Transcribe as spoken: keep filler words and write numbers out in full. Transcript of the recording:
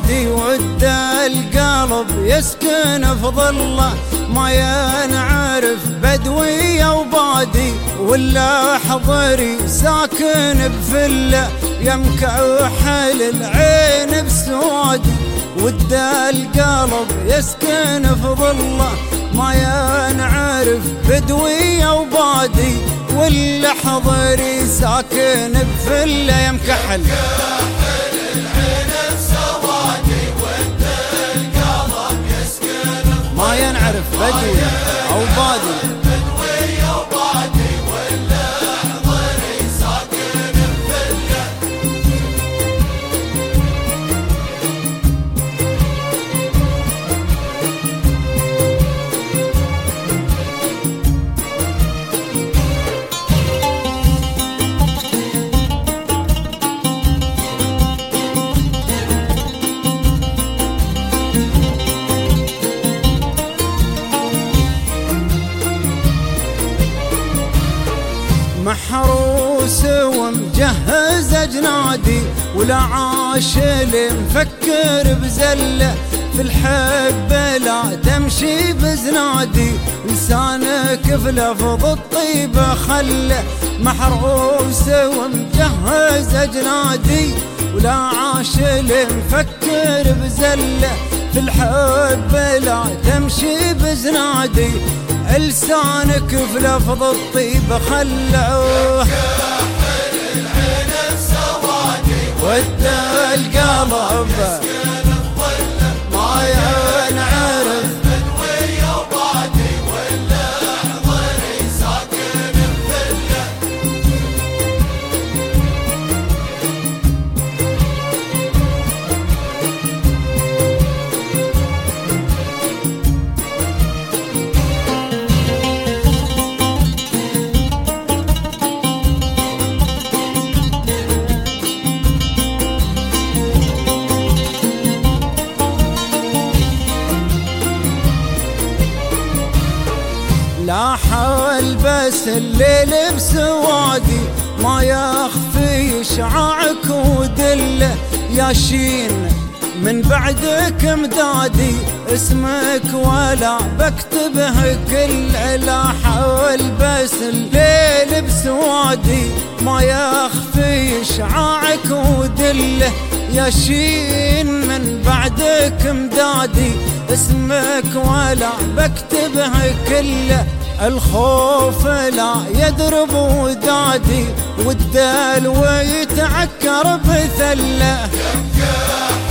وبادي، ود القلب يسكن في ظله، ما ينعرف بدوي وبادي، ولا حضري ساكن بفله، يمكحل العين بسوادي، ود القلب يسكن في ظله، ما ينعرف بدوي وبادي، ولا حضري ساكن بفله، يمكحل العين بسوادي، ود القلب يسكن ما ينعرف بدوي او بادي، بدوي وبادي، ولا حضري ساكن بفله. محروس ومجهز اجنادي، ولا عاشل مفكر بزله، في الحب لا تمشي بزنادي، لسانك في لفظ الطيبه خله، محروس ومجهز اجنادي، ولا عاشل مفكر بزله، في الحب لا تمشي بزنادي، لسانك في لفظ الطيبة خلعوه، كحل العين بسوادي، ود القلب يسكن بظله، ما ينعرف بدوي وبادي، ولا حضري ساكن بفله. لاح البس الليل بسوادي، ما يخفي شعاعك ودله، يا شين من بعدك مدادي، اسمك ولا بكتبه كله، لاح البس الليل بسوادي، ما يخفي شعاعك ودله، يا شين من بعدك مدادي، اسمك ولا بكتبه كله، الخوف لا يدرب ودادي، والدلو يتعكر بثله.